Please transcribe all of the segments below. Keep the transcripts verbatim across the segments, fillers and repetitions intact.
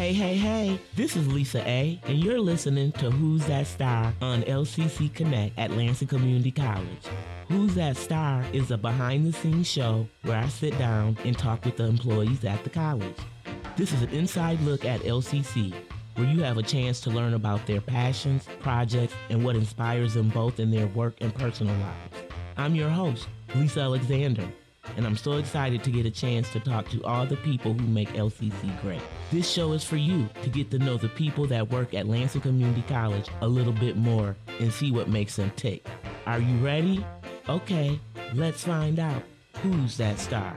Hey, hey, hey, this is Lisa A, and you're listening to Who's That Star on L C C Connect at Lansing Community College. Who's That Star is a behind-the-scenes show where I sit down and talk with the employees at the college. This is an inside look at L C C, where you have a chance to learn about their passions, projects, and what inspires them both in their work and personal lives. I'm your host, Lisa Alexander, and I'm so excited to get a chance to talk to all the people who make L C C great. This show is for you to get to know the people that work at Lansing Community College a little bit more and see what makes them tick. Are you ready? Okay, let's find out who's that star.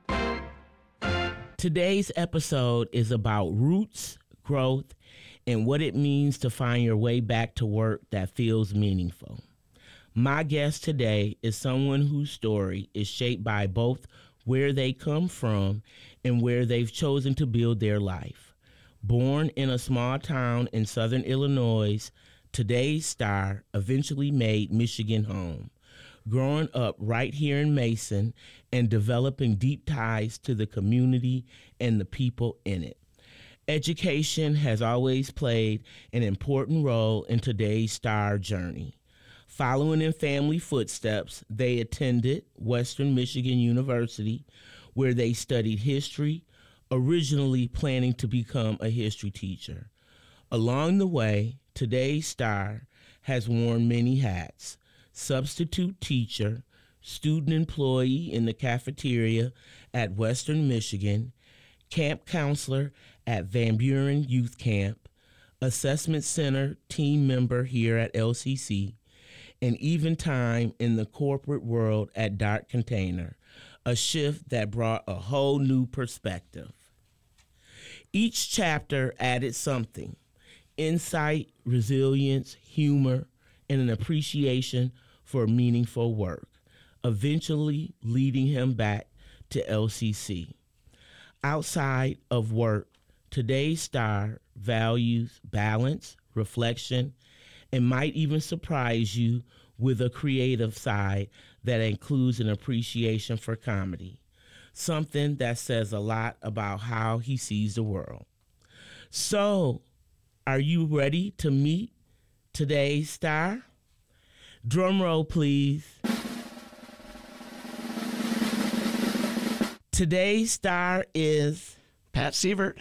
Today's episode is about roots, growth, and what it means to find your way back to work that feels meaningful. My guest today is someone whose story is shaped by both where they come from and where they've chosen to build their life. Born in a small town in southern Illinois, today's star eventually made Michigan home. Growing up right here in Mason and developing deep ties to the community and the people in it. Education has always played an important role in today's star journey. Following in family footsteps, they attended Western Michigan University, where they studied history, originally planning to become a history teacher. Along the way, today's star has worn many hats: substitute teacher, student employee in the cafeteria at Western Michigan, camp counselor at Van Buren Youth Camp, assessment center team member here at L C C, and even time in the corporate world at Dark Container, a shift that brought a whole new perspective. Each chapter added something: insight, resilience, humor, and an appreciation for meaningful work, eventually leading him back to L C C. Outside of work, today's star values balance, reflection, and might even surprise you with a creative side that includes an appreciation for comedy, something that says a lot about how he sees the world. So, are you ready to meet today's star? Drum roll, please. Today's star is Pat Sievert.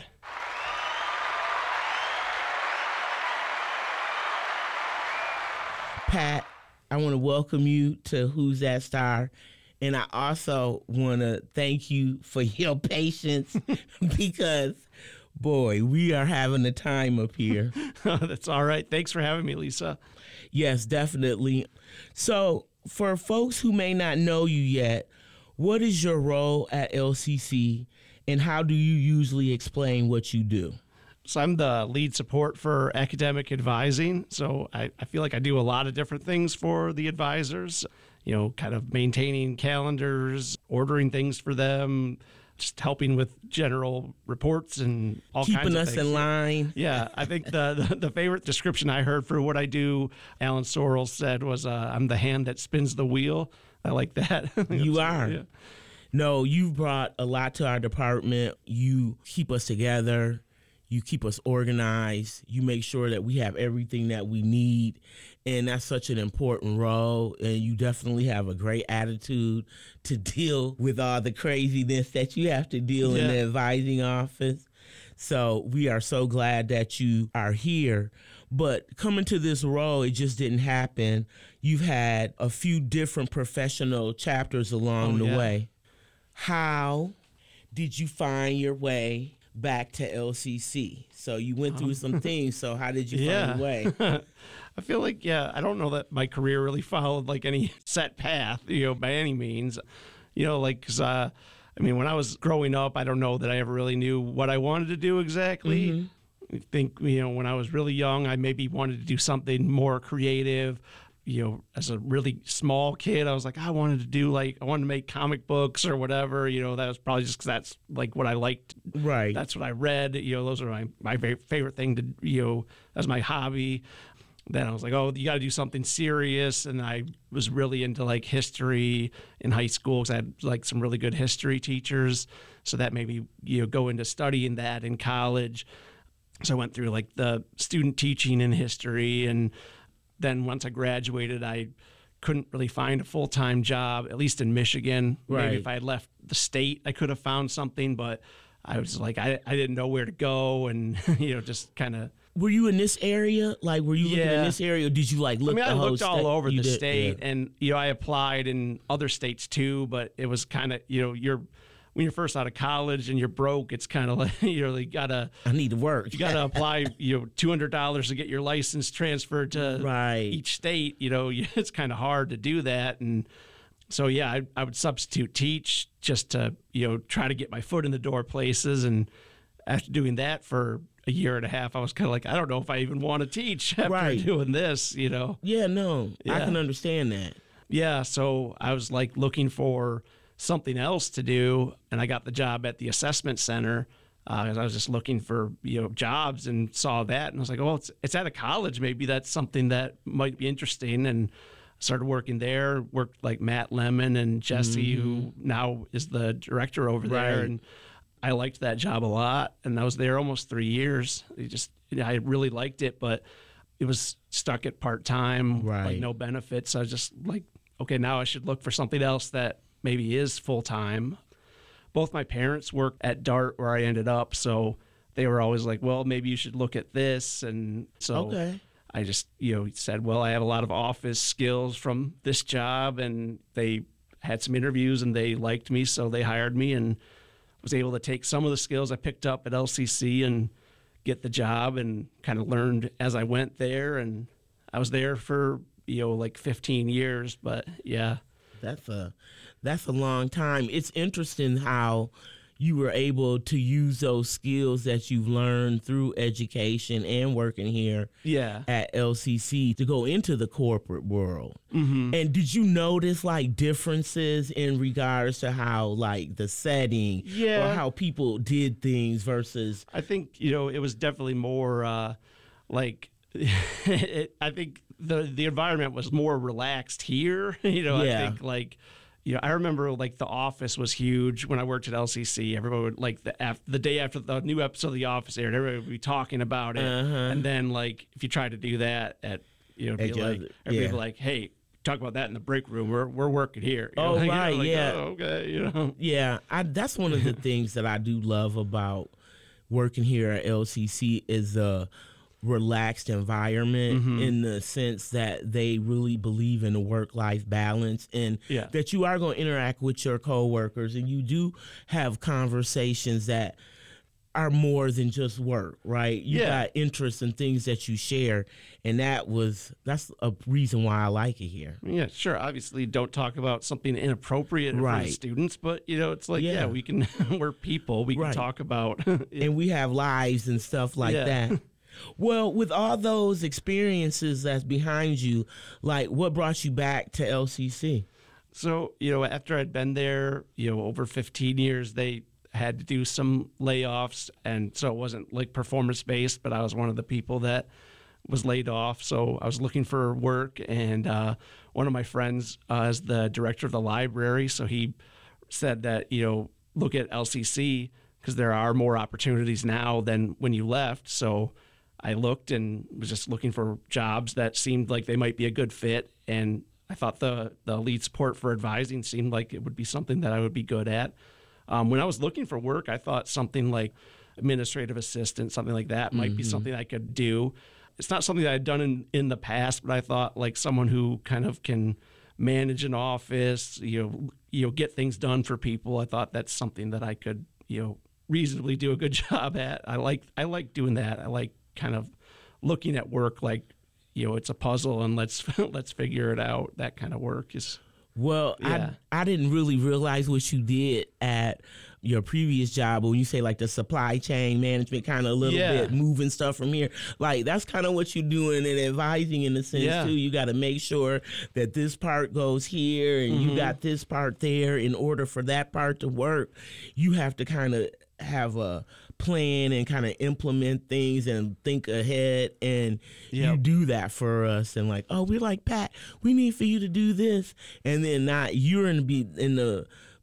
Pat, I want to welcome you to Who's That Star? And I also want to thank you for your patience because, boy, we are having a time up here. That's all right. Thanks for having me, Lisa. Yes, definitely. So for folks who may not know you yet, what is your role at L C C and how do you usually explain what you do? So I'm the lead support for academic advising. So I, I feel like I do a lot of different things for the advisors, you know, kind of maintaining calendars, ordering things for them, just helping with general reports and all Keeping kinds of us things. in line. Yeah, I think the, the the favorite description I heard for what I do, Alan Sorrell said, was uh, I'm the hand that spins the wheel. I like that. You are. Yeah. No, you've brought a lot to our department. You keep us together. You keep us organized. You make sure that we have everything that we need. And that's such an important role. And you definitely have a great attitude to deal with all the craziness that you have to deal Yeah. in the advising office. So we are so glad that you are here. But coming to this role, it just didn't happen. You've had a few different professional chapters along Oh, the yeah. way. How did you find your way back to L C C? So you went through some things. So how did you Yeah. find your way? I feel like, yeah, I don't know that my career really followed like any set path, you know, by any means. You know, like, 'cause, uh, I mean, when I was growing up, I don't know that I ever really knew what I wanted to do exactly. Mm-hmm. I think, you know, when I was really young, I maybe wanted to do something more creative. You know, as a really small kid, I was like, I wanted to do like, I wanted to make comic books or whatever. You know, that was probably just because that's like what I liked. Right. That's what I read. You know, those are my, my very favorite thing to, you know, that's my hobby. Then I was like, oh, you got to do something serious. And I was really into like history in high school because I had like some really good history teachers. So that made me, you know, go into studying that in college. So I went through like the student teaching in history. And then once I graduated, I couldn't really find a full-time job, at least in Michigan. Right. Maybe if I had left the state, I could have found something, but I was like, I, I didn't know where to go, and, you know, just kind of. Were you in this area? Like, were you looking Yeah. in this area, or did you like look I mean, the I whole looked all state? over You the did? state, Yeah. and, you know, I applied in other states too, but it was kind of, you know, you're, when you're first out of college and you're broke, it's kind of like, you really gotta, I need to work. you gotta apply, you know, two hundred dollars to get your license transferred to Right. each state. You know, it's kind of hard to do that. And so, yeah, I, I would substitute teach just to, you know, try to get my foot in the door places. And after doing that for a year and a half, I was kind of like, I don't know if I even want to teach after Right. doing this, you know? Yeah, no, I Yeah. can understand that. Yeah, so I was like looking for something else to do, and I got the job at the assessment center because I was just looking for, you know, jobs, and saw that, and I was like, oh, it's it's at a college, maybe that's something that might be interesting. And started working there. Worked like Matt Lemon and Jesse, mm-hmm. who now is the director over there, Right. and I liked that job a lot. And I was there almost three years. It just I really liked it, but it was stuck at part time, Right. like no benefits. I was just like, okay, now I should look for something else that maybe is full time. Both my parents worked at Dart where I ended up, so they were always like, well, maybe you should look at this. And so Okay. I just, you know, said, well, I have a lot of office skills from this job, and they had some interviews and they liked me, so they hired me, and was able to take some of the skills I picked up at L C C and get the job, and kind of learned as I went there. And I was there for, you know, like fifteen years, but yeah. That's a that's a long time. It's interesting how you were able to use those skills that you've learned through education and working here Yeah. at L C C to go into the corporate world. Mm-hmm. And did you notice like differences in regards to how like the setting Yeah. or how people did things versus I think, you know, it was definitely more uh, like it, I think the the environment was more relaxed here. You know, Yeah. I think like, you know, I remember like The Office was huge when I worked at L C C. Everybody would like the af- the day after the new episode of The Office aired, everybody would be talking about it. Uh-huh. And then like if you try to do that at, you know, At be your like other- everybody yeah. be like, hey, talk about that in the break room. We're we're working here. You Oh, know, like, right, like, yeah. oh, okay, you know. Yeah, I, that's one of the things that I do love about working here at L C C is a relaxed environment Mm-hmm. in the sense that they really believe in a work-life balance and Yeah. that you are going to interact with your coworkers and you do have conversations that are more than just work, right? You Yeah. got interests and things that you share, and that was that's a reason why I like it here. Yeah, sure. Obviously, don't talk about something inappropriate for Right. the students, but you know, it's like, yeah, Yeah. we can. We're people. We can Right. talk about. And we have lives and stuff like Yeah. that. Well, with all those experiences that's behind you, like what brought you back to L C C? So, you know, after I'd been there, you know, over fifteen years, they had to do some layoffs, and so it wasn't like performance based, but I was one of the people that was laid off. So I was looking for work, and uh, one of my friends uh, is the director of the library, so he said that, you know, look at L C C because there are more opportunities now than when you left. So I looked and was just looking for jobs that seemed like they might be a good fit, and I thought the the lead support for advising seemed like it would be something that I would be good at. Um, when I was looking for work, I thought something like administrative assistant, something like that, might be something I could do. It's not something that I'd done in, in the past, but I thought like someone who kind of can manage an office, you know, you know, get things done for people. I thought that's something that I could, you know, reasonably do a good job at. I like I like doing that. I like kind of looking at work like, you know, it's a puzzle and let's let's figure it out. That kind of work is. Well, Yeah. I I didn't really realize what you did at your previous job, but when you say like the supply chain management, kind of a little Yeah. bit moving stuff from here, like that's kind of what you're doing in advising in a sense Yeah. too. You got to make sure that this part goes here and Mm-hmm. you got this part there. In order for that part to work, you have to kind of have a plan and kind of implement things and think ahead, and you Yep. do that for us. And like, oh, we're like, Pat, we need for you to do this, and then not you're in the be in the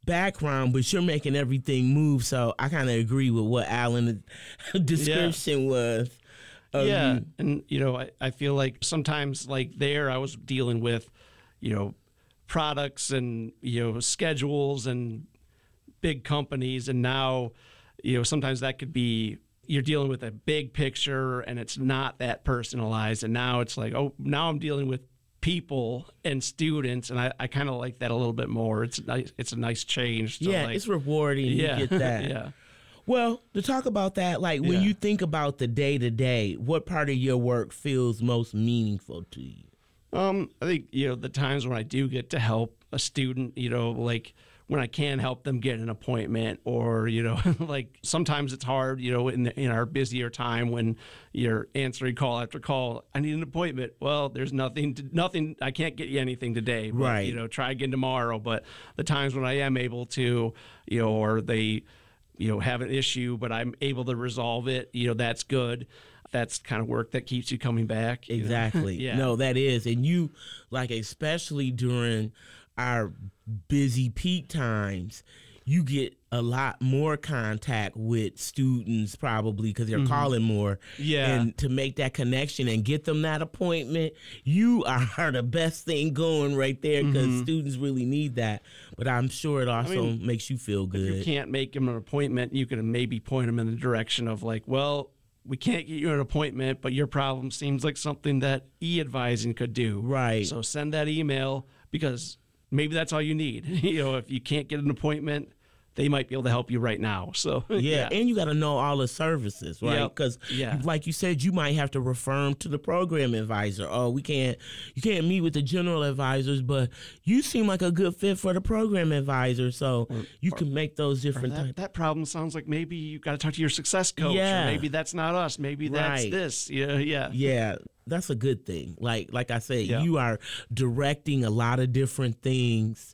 background, but you're making everything move. So I kind of agree with what Alan's description yeah. was. Yeah. You. And, you know, I, I feel like sometimes like there I was dealing with, you know, products and, you know, schedules and big companies. And now, you know, sometimes that could be, you're dealing with a big picture and it's not that personalized. And now it's like, oh, now I'm dealing with people and students, and I, I kind of like that a little bit more. It's nice. It's a nice change. Yeah, like, it's rewarding. Yeah, you get that. yeah. Well, to talk about that, like when yeah. you think about the day to day, what part of your work feels most meaningful to you? Um, I think you know the times when I do get to help a student, you know, like when I can help them get an appointment, or you know, like sometimes it's hard, you know, in the, in our busier time when you're answering call after call. I need an appointment. Well, there's nothing, to, nothing. I can't get you anything today. But, right. You know, try again tomorrow. But the times when I am able to, you know, or they, you know, have an issue, but I'm able to resolve it. You know, that's good. That's kind of work that keeps you coming back. Exactly. yeah. No, that is, and you like especially during our busy peak times, you get a lot more contact with students probably because they're mm-hmm. calling more. Yeah. And to make that connection and get them that appointment, you are the best thing going right there because mm-hmm. students really need that. But I'm sure it also I mean, makes you feel good. If you can't make them an appointment, you can maybe point them in the direction of like, well, we can't get you an appointment, but your problem seems like something that e-advising could do. Right. So send that email because maybe that's all you need. You know, if you can't get an appointment, they might be able to help you right now. So yeah, yeah. and you got to know all the services, right? Because yep. yeah. like you said, you might have to refer them to the program advisor. Oh, we can't, you can't meet with the general advisors, but you seem like a good fit for the program advisor, so or, you or, can make those different that, types. That problem sounds like maybe you got to talk to your success coach. Yeah. Or maybe that's not us. Maybe that's right. this. Yeah, yeah, yeah. That's a good thing. Like like I said, yeah. you are directing a lot of different things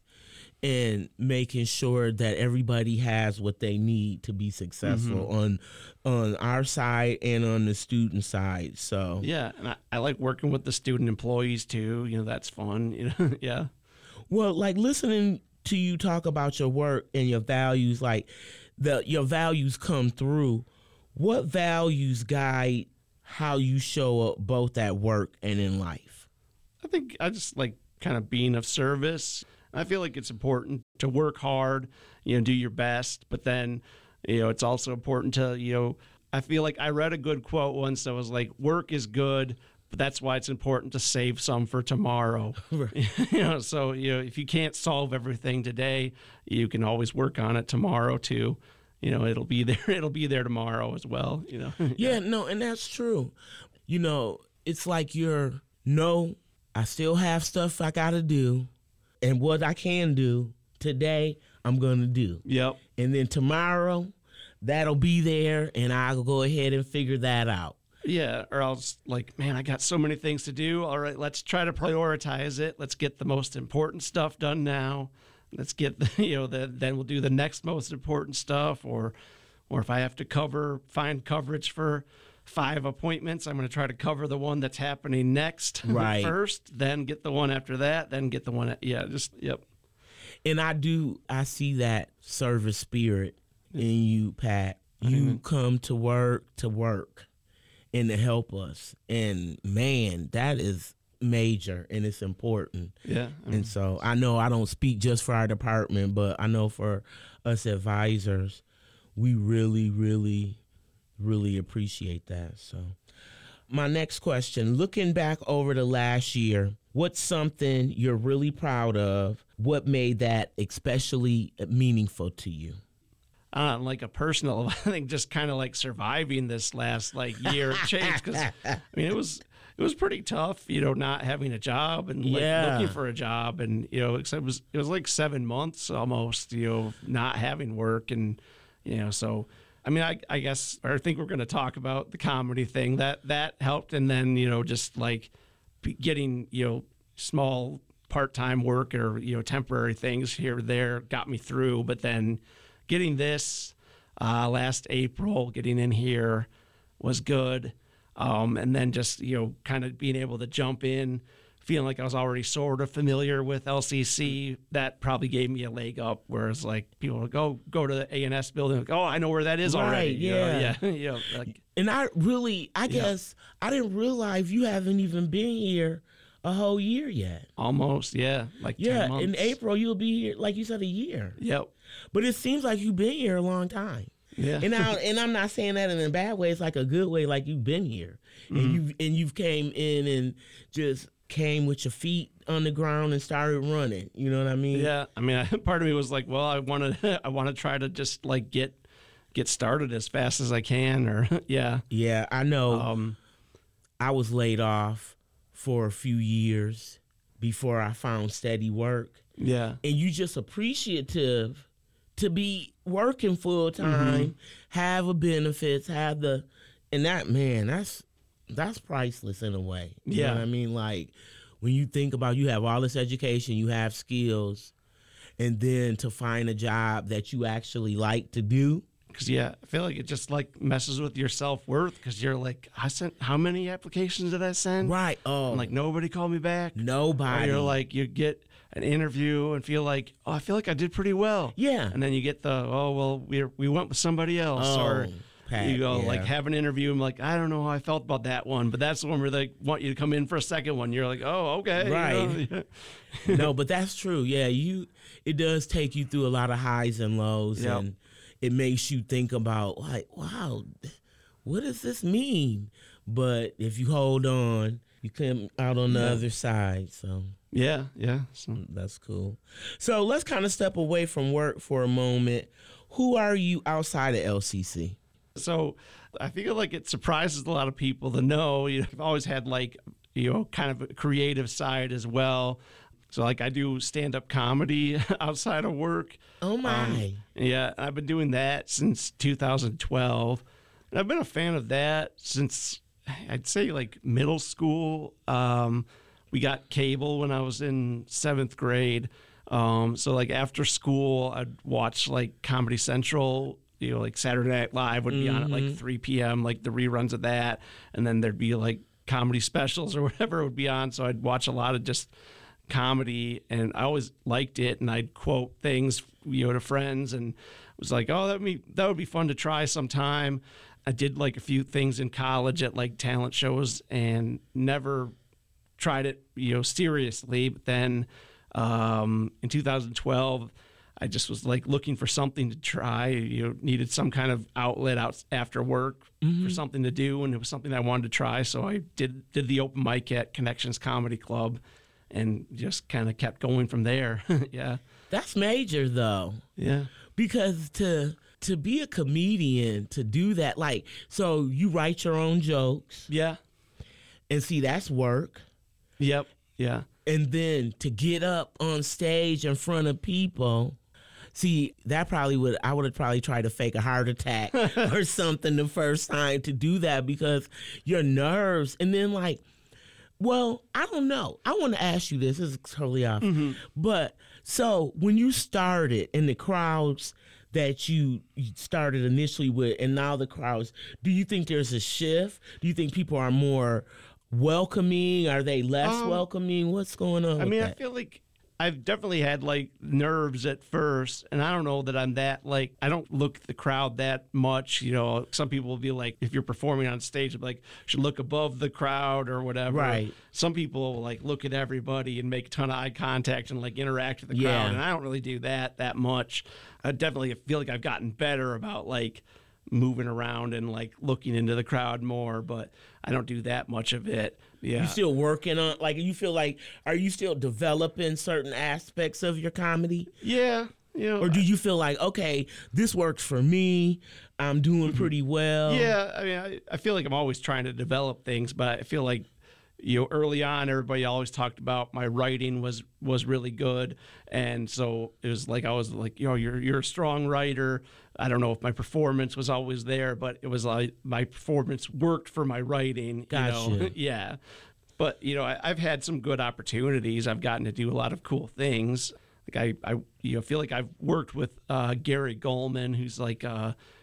and making sure that everybody has what they need to be successful mm-hmm. on on our side and on the student side. So yeah, and I, I like working with the student employees too. You know, that's fun. You know, yeah. Well, like listening to you talk about your work and your values, like the your values come through. What values guide how you show up both at work and in life? I think I just like kind of being of service. I feel like it's important to work hard, you know, do your best, but then, you know, it's also important to, you know, I feel like I read a good quote once that was like, work is good, but that's why it's important to save some for tomorrow. Right. You know, so, you know, if you can't solve everything today, you can always work on it tomorrow too. You know, it'll be there, it'll be there tomorrow as well, you know. yeah. yeah, no, and that's true. You know, it's like you're, no, I still have stuff I got to do. And what I can do today, I'm going to do. Yep. And then tomorrow, that'll be there, and I'll go ahead and figure that out. Yeah, or I'll just like, man, I got so many things to do. All right, let's try to prioritize it. Let's get the most important stuff done now. Let's get, the, you know, the, then we'll do the next most important stuff. Or, or if I have to cover, find coverage for five appointments, I'm going to try to cover the one that's happening next right. first, then get the one after that, then get the one. At, yeah, just, yep. And I do, I see that service spirit in you, Pat. You mm-hmm. come to work to work and to help us. And man, that is major and it's important. Yeah. Mm-hmm. And so I know I don't speak just for our department, but I know for us advisors, we really, really really appreciate that. So my next question, looking back over the last year, what's something you're really proud of? What made that especially meaningful to you? Uh, like a personal, I think just kind of like surviving this last like year of change. Cause I mean, it was, it was pretty tough, you know, not having a job and like yeah. looking for a job and, you know, except it was, it was like seven months almost, you know, not having work. And, you know, so I mean, I, I guess, or I think we're going to talk about the comedy thing that that helped. And then, you know, just like getting, you know, small part-time work or, you know, temporary things here or there got me through. But then getting this uh, last April, getting in here was good. Um, and then just, you know, kind of being able to jump in feeling like I was already sort of familiar with L C C, that probably gave me a leg up. Whereas like people would go go to the A and S building, like, oh, I know where that is Right, already. You know, yeah. yeah, you know, like, And I really, I Yeah. guess, I didn't realize you haven't even been here a whole year yet. almost, yeah, like Yeah, ten months. in April you'll be here, like you said, a year. Yep. But it seems like you've been here a long time. Yeah. And I, and I'm not saying that in a bad way. It's like a good way, like you've been here, Mm-hmm. and you've and you've came in and just came with your feet on the ground and started running. You know what I mean? Yeah, I mean, I, part of me was like, well, I want to, I want to try to just like get, get started as fast as I can, or yeah, Yeah, I know. um, I was laid off for a few years before I found steady work, yeah, and you just appreciative to be working full time, Mm-hmm. have a benefits, have the, and that man, that's that's priceless in a way. You Yeah. know what I mean? Like when you think about you have all this education, you have skills, and then to find a job that you actually like to do. because yeah, I feel like it just like messes with your self worth because you're like, I sent how many applications did I send? Right. Oh, And like nobody called me back. Or nobody. you're like, you get an interview and feel like, oh, I feel like I did pretty well. Yeah. And then you get the, oh, well, we we went with somebody else. Oh, or Pat, you go yeah. like have an interview. I'm like, I don't know how I felt about that one, but that's the one where they want you to come in for a second one. You're like, oh, okay. you Right. know? No, but that's true. Yeah, you. It does take you through a lot of highs and lows, Yep. and it makes you think about like, wow, what does this mean? But if you hold on, you come out on the Yeah. other side. So yeah, yeah. So, that's cool. So let's kind of step away from work for a moment. Who are you outside of L C C? so I feel like it surprises a lot of people to know, you know, I've always had like, you know, kind of a creative side as well. So like I do stand-up comedy outside of work. Oh my! Um, yeah, I've been doing that since two thousand twelve. And I've been a fan of that since I'd say like middle school. Um, we got cable when I was in seventh grade. Um, so like after school, I'd watch like Comedy Central. You know, like Saturday Night Live would be on at like three p.m., like the reruns of that. And then there'd be like comedy specials or whatever would be on. So I'd watch a lot of just comedy, and I always liked it, and I'd quote things, you know, to friends, and was like, oh, that would be that would be fun to try sometime. I did like a few things in college at like talent shows, and never tried it, you know, seriously. But then um, in two thousand twelve, I just was like looking for something to try. You know, needed some kind of outlet out after work for something to do, and it was something I wanted to try. So I did did the open mic at Connections Comedy Club, and just kind of kept going from there. yeah, That's major though, yeah, because to to be a comedian, to do that, like, so you write your own jokes, yeah, and see that's work. yep, yeah, And then to get up on stage in front of people, see, that probably would, I would have probably tried to fake a heart attack or something the first time to do that, because your nerves, and then like, well, I don't know. I want to ask you this, this is totally off. But so when you started in the crowds that you you started initially with, and now the crowds, do you think there's a shift? Do you think people are more welcoming? Are they less Um, welcoming? What's going on I with mean, I that? feel like I've definitely had like nerves at first, and I don't know that I'm that like I don't look at the crowd that much. You know, some people will be like, if you're performing on stage, like should look above the crowd or whatever. Right. Some people will like look at everybody and make a ton of eye contact and like interact with the crowd, Yeah. and I don't really do that that much. I definitely feel like I've gotten better about like moving around and like looking into the crowd more, but I don't do that much of it. Yeah. You still working on, like, you feel like, are you still developing certain aspects of your comedy? yeah. You know, Or do you feel like, okay, this works for me, I'm doing pretty well? Yeah, I mean, I, I feel like I'm always trying to develop things, but I feel like, you know, early on, everybody always talked about my writing was was really good, and so it was like I was like, you know, you're you're a strong writer. I don't know if my performance was always there, but it was like my performance worked for my writing. You know? Gotcha. Yeah, but you know, I, I've had some good opportunities. I've gotten to do a lot of cool things. Like I, I you know, feel like I've worked with uh, Gary Goldman, who's like uh,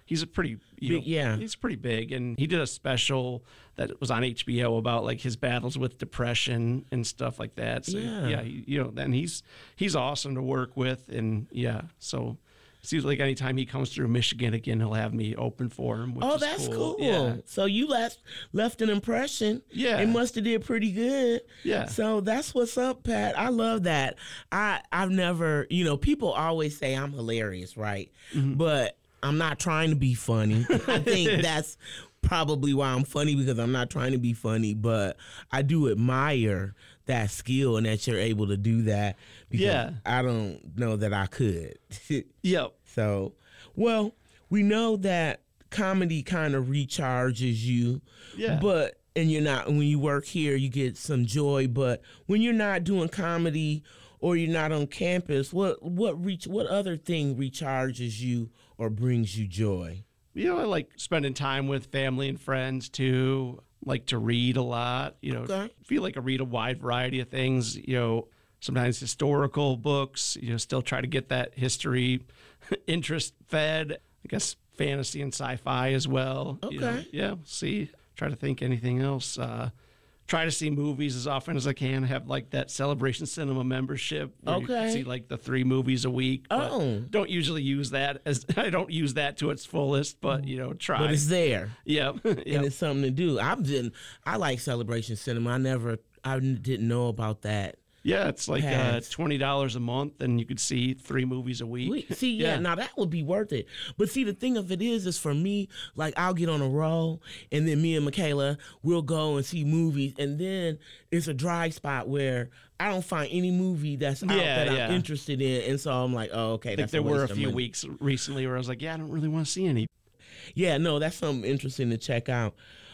he's a pretty you Big, know, yeah. he's pretty big, and he did a special that was on H B O about like his battles with depression and stuff like that. So Yeah. yeah, he, you know, then he's he's awesome to work with, and yeah, so. Seems like anytime he comes through Michigan again, he'll have me open for him. Which Oh, is that's cool. cool. Yeah. So you left left an impression. Yeah. It must have did pretty good. Yeah. So that's what's up, Pat. I love that. I I've never, you know, people always say I'm hilarious, right? Mm-hmm. But I'm not trying to be funny. I think that's probably why I'm funny, because I'm not trying to be funny, but I do admire that skill and that you're able to do that, because Yeah. I don't know that I could. Yep. So, well, we know that comedy kind of recharges you. Yeah. But, and you're not, when you work here, you get some joy. But when you're not doing comedy or you're not on campus, what what reach what other thing recharges you or brings you joy? You know, I like spending time with family and friends too. Like to read a lot. You know, Okay. feel like I read a wide variety of things. You know, sometimes historical books. You know, still try to get that history interest fed. I guess fantasy and sci-fi as well. Okay. You know, yeah. See, try to think anything else. Uh, try to see movies as often as I can. Have like that Celebration Cinema membership. Where you can Okay. see like the three movies a week. But Oh. don't usually use that as I don't use that to its fullest. But you know, try. But it's there. Yeah. And yeah. it's something to do. I've been, I like Celebration Cinema. I never, I didn't know about that. Yeah, it's like uh, Pass. twenty dollars a month, and you could see three movies a week. We, see, yeah, Yeah. now that would be worth it. But see, the thing of it is, is for me, like I'll get on a roll, and then me and Michaela will go and see movies, and then it's a dry spot where I don't find any movie that's out Yeah, that yeah. I'm interested in, and so I'm like, oh, okay, I think that's there a were a waste of few money. weeks recently where I was like, yeah, I don't really want to see any. Yeah, no, that's something interesting to check out.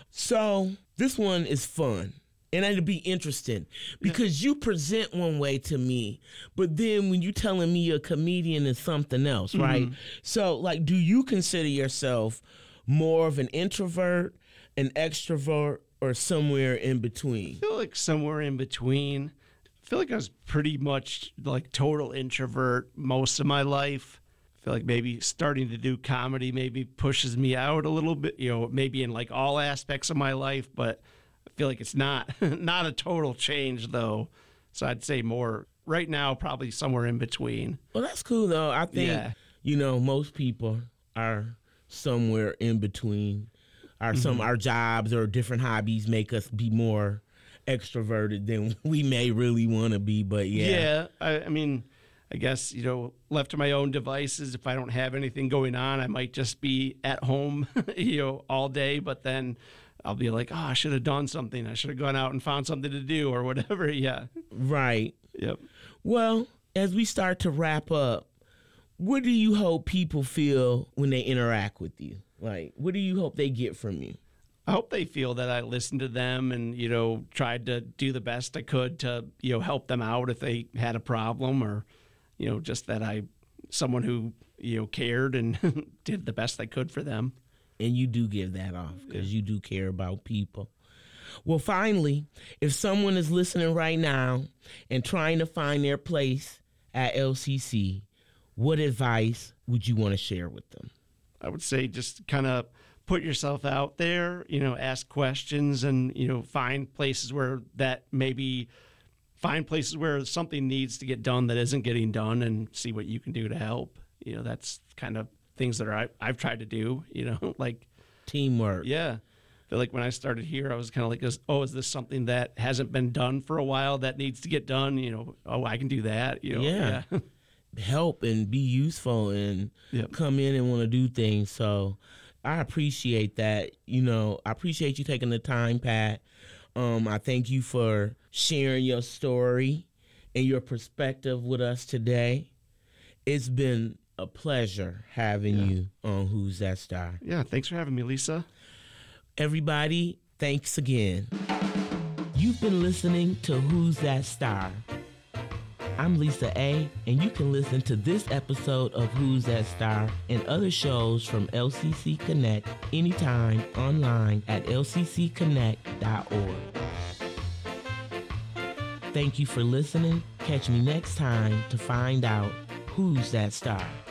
So this one is fun. And it'll be interesting because you present one way to me, but then when you telling me you're a comedian is something else, right? So, like, do you consider yourself more of an introvert, an extrovert, or somewhere in between? I feel like somewhere in between. I feel like I was pretty much like total introvert most of my life. I feel like maybe starting to do comedy maybe pushes me out a little bit, you know, maybe in like all aspects of my life, but I feel like it's not not a total change though. So I'd say more right now, probably somewhere in between. Well, that's cool though. I think, Yeah. you know, most people are somewhere in between. Our some our jobs or different hobbies make us be more extroverted than we may really want to be. But yeah, Yeah, I, I mean, I guess, you know, left to my own devices, if I don't have anything going on, I might just be at home, you know, all day. But then I'll be like, oh, I should have done something. I should have gone out and found something to do or whatever. Yeah. right. Yep. Well, as we start to wrap up, what do you hope people feel when they interact with you? Like, what do you hope they get from you? I hope they feel that I listened to them and, you know, tried to do the best I could to, you know, help them out if they had a problem, or, you know, just that I, someone who, you know, cared and did the best I could for them. And you do give that off because you do care about people. Well, finally, if someone is listening right now and trying to find their place at L C C, what advice would you want to share with them? I would say just kind of put yourself out there, you know, ask questions and, you know, find places where that maybe find places where something needs to get done that isn't getting done and see what you can do to help. You know, that's kind of things that are, I, I've tried to do, you know, like, Teamwork. yeah. I feel like when I started here, I was kind of like, oh, is this something that hasn't been done for a while that needs to get done? You know, oh, I can do that. You know, Yeah. yeah. Help and be useful and Yep. come in and want to do things. So I appreciate that. You know, I appreciate you taking the time, Pat. Um, I thank you for sharing your story and your perspective with us today. It's been a pleasure having Yeah. you on Who's That Star. Yeah. Thanks for having me, Lisa. Everybody, thanks again. You've been listening to Who's That Star? I'm Lisa A, and you can listen to this episode of Who's That Star and other shows from L C C Connect anytime online at l c c connect dot org. Thank you for listening. Catch me next time to find out who's that star.